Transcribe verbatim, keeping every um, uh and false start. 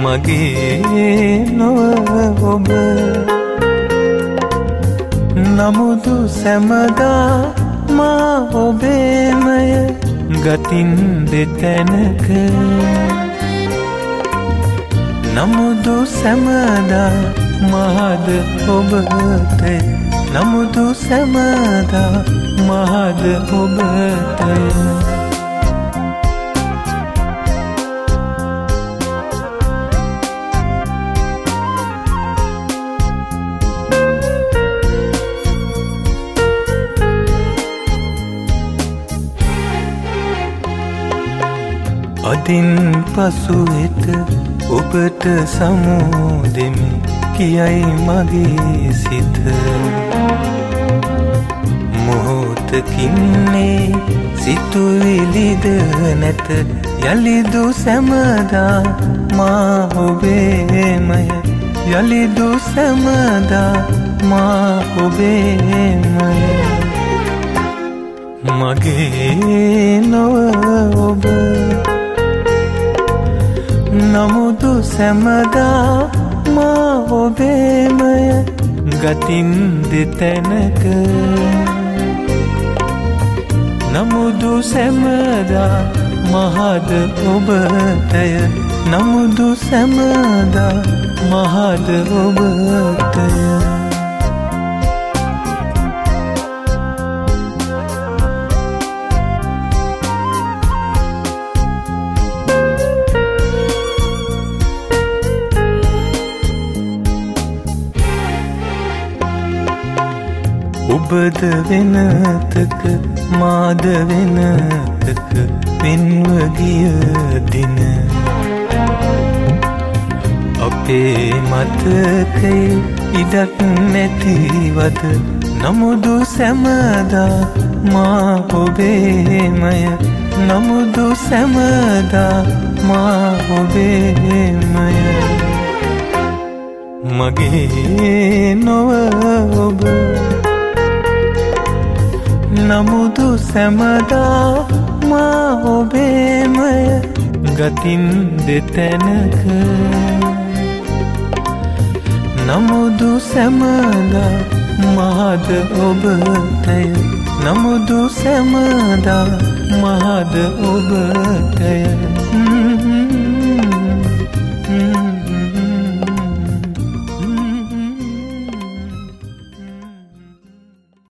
මගේ නොව ඔබ නමුදු සැමදා මා ඔබේමය ගතින් දෙතැනක නමුදු සැමදා මහද ඔබතය නමුදු සැමදා මහද ඔබතය අදින් පසු වෙත ඔබට සමුදෙමි කියයි මගේ සිත මොහොතකින්නේ සිතුවිලිද නැත යලිදු සැමදා මා ඔබේමය යලිදු සැමදා මා ඔබේමය මගේ නොව ඔබ නමුදු සැමදා මා ඔබේමය ගතින් දෙතැනක නමුදු සැමදා මහද ඔබතය නමුදු සැමදා මහද ඔබතය ඔබද වෙනතක මාද වෙනතක වෙන්ව ගිය දින අපේ මතකයේ ඉඩක් නැතිවද නමුදු සැමදා මා ඔබේමය නමුදු සැමදා මා ඔබේමය මගේ නොව ඔබ නමුදු සැමදා මා ඔබේමය ගතින් දෙතැනක නමුදු සැමදා මහද ඔබතය නමුදු සැමදා මහද ඔබතය